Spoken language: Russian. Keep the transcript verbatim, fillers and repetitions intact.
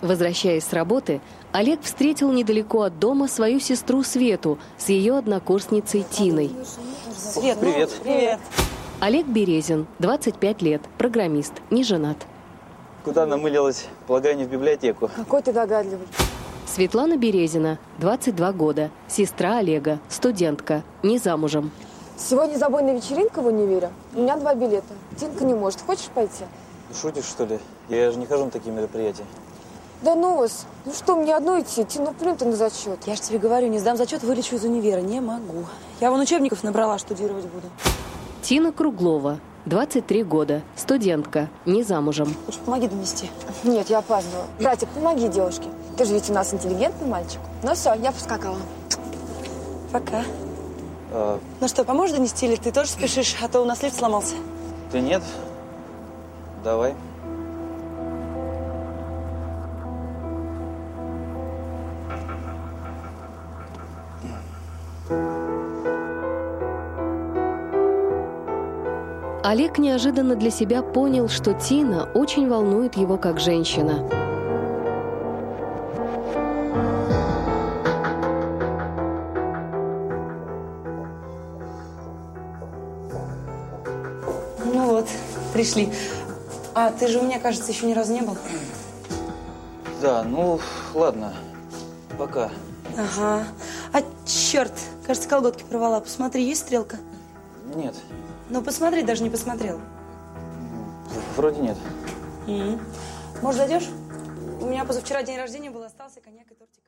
Возвращаясь с работы, Олег встретил недалеко от дома свою сестру Свету с ее однокурсницей Тиной. Свет, привет. Привет. Олег Березин, двадцать пять лет, программист, не женат. Куда намылилась? Полагаю, не в библиотеку. Какой ты догадливый. Светлана Березина, двадцать два года, сестра Олега, студентка, не замужем. Сегодня забойная вечеринка в универе. У меня два билета. Тинка не может. Хочешь пойти? Шутишь, что ли? Я же не хожу на такие мероприятия. Да ну вас. Ну что, мне одной идти? Тин, ну плюнь ты на зачет. Я же тебе говорю, не сдам зачет, вылечу из универа. Не могу. Я вон учебников набрала, штудировать буду. Тина Круглова, двадцать три года, студентка, не замужем. Лучше помоги донести. Нет, я опаздывала. Братик, помоги девушке. Ты же ведь у нас интеллигентный мальчик. Ну все, я поскакала. Пока. А... Ну что, поможешь донести, или ты тоже спешишь, а то у нас лифт сломался? Ты нет? Давай. Олег неожиданно для себя понял, что Тина очень волнует его как женщина. Ну вот, пришли. А ты же у меня, кажется, еще ни разу не был. Да, ну, ладно. Пока. Ага. А, черт, кажется, колготки порвала. Посмотри, есть стрелка? Нет. Ну, посмотри, даже не посмотрела. Вроде нет. Mm-hmm. Может, зайдешь? У меня позавчера день рождения был, остался коньяк и тортик.